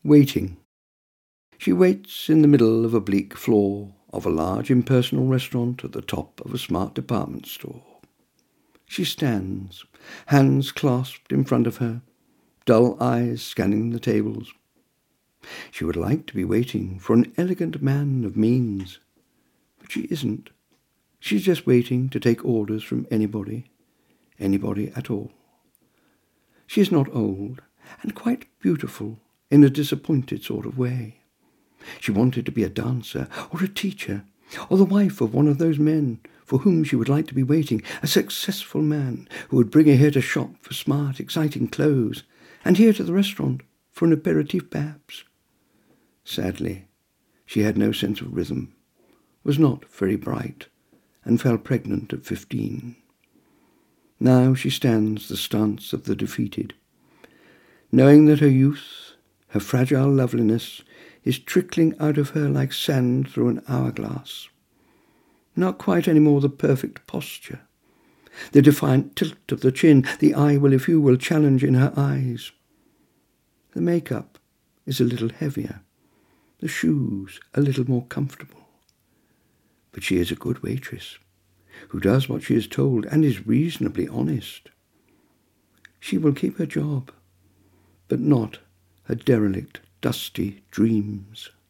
Waiting. She waits in the middle of a bleak floor of a large impersonal restaurant at the top of a smart department store. She stands, hands clasped in front of her, dull eyes scanning the tables. She would like to be waiting for an elegant man of means, but she isn't. She's just waiting to take orders from anybody at all. She is not old, and quite beautiful in a disappointed sort of way. She wanted to be a dancer or a teacher or the wife of one of those men for whom she would like to be waiting, a successful man who would bring her here to shop for smart, exciting clothes and here to the restaurant for an aperitif perhaps. Sadly, she had no sense of rhythm, was not very bright, and fell pregnant at 15. Now she stands the stance of the defeated, knowing that her youth, her fragile loveliness, is trickling out of her like sand through an hourglass. Not quite any more the perfect posture, the defiant tilt of the chin, the I will if you will challenge in her eyes. The makeup is a little heavier, the shoes a little more comfortable. But she is a good waitress, who does what she is told and is reasonably honest. She will keep her job, but not her derelict, dusty dreams.